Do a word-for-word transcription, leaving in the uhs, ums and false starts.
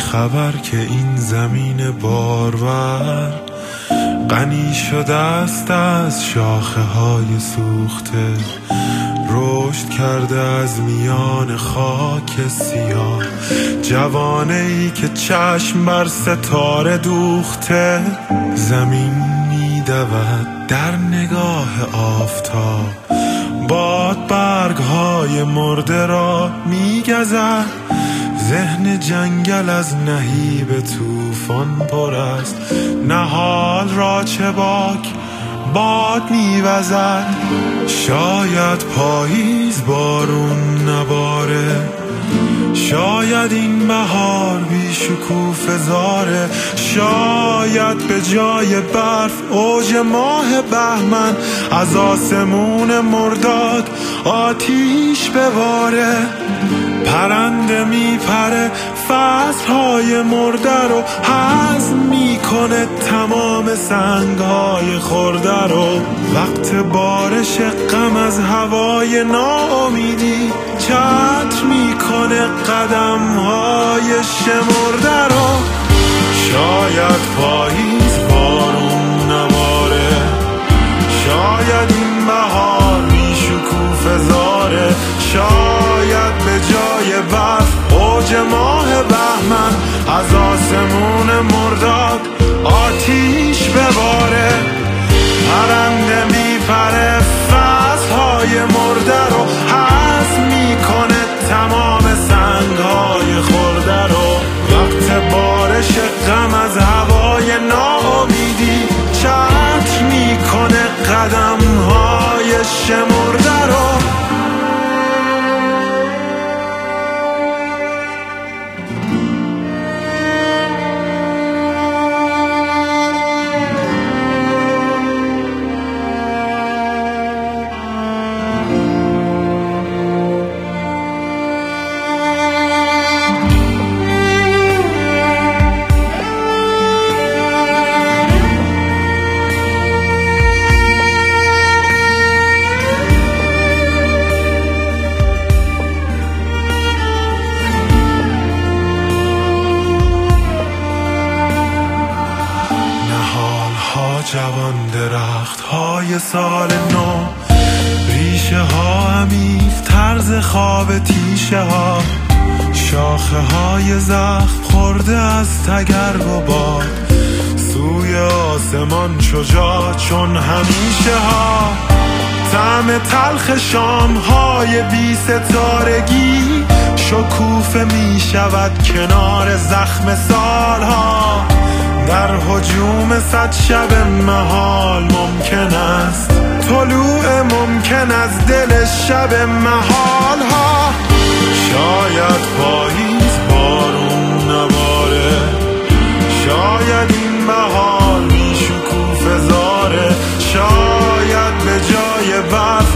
خبر که این زمین بارور غنی شده است از شاخه های سوخته، رشد کرده از میان خاک سیاه جوانه ای که چشم بر ستاره دوخته. زمین میدود در نگاه آفتاب، باد برگ های مرده را میگزد، ذهن جنگل از نهیب طوفان پر است، نهال را چه باک باد میوزد. شاید پاییز بارون نباره، شاید این بهار بی شکوفه زاره، شاید به جای برف اوج ماه بهمن از آسمون مرداد آتیش بباره. پرنده میپره فصلهای مرده رو هضم میکنه، تمام سنگهای خورده رو. وقت بارش غم از هوای ناامیدی چتر میکنه قدمهای شمرده رو. شاید پاییز بارون نباره، شاید این بهار بی شکوفه زاره، شاید به جای برف اوج ماه بهمن از آسمون مرداد آتیش بباره. پرنده میپره فصلهای مرده رو هضم میکنه، تمام سنگهای خورده رو. وقت بارش غم از هوای ناامیدی چتر میکنه قدمهای شمرده رو. جوان درخت های سال نو، ریشه ها عمیق طرز خواب تیشه ها، شاخه های زخم خورده از تگرگ و باد، سوی آسمان شجاع چون همیشه ها. طعم تلخ شام های بی ستارگی شکوفه می شود کنار زخم سالها. در هجوم صد شب محال ممکن است طلوع ممکن از دل شب محال ها. شاید پاییز بارون نباره، شاید این بهار بی شکوفه زاره، شاید به جای برف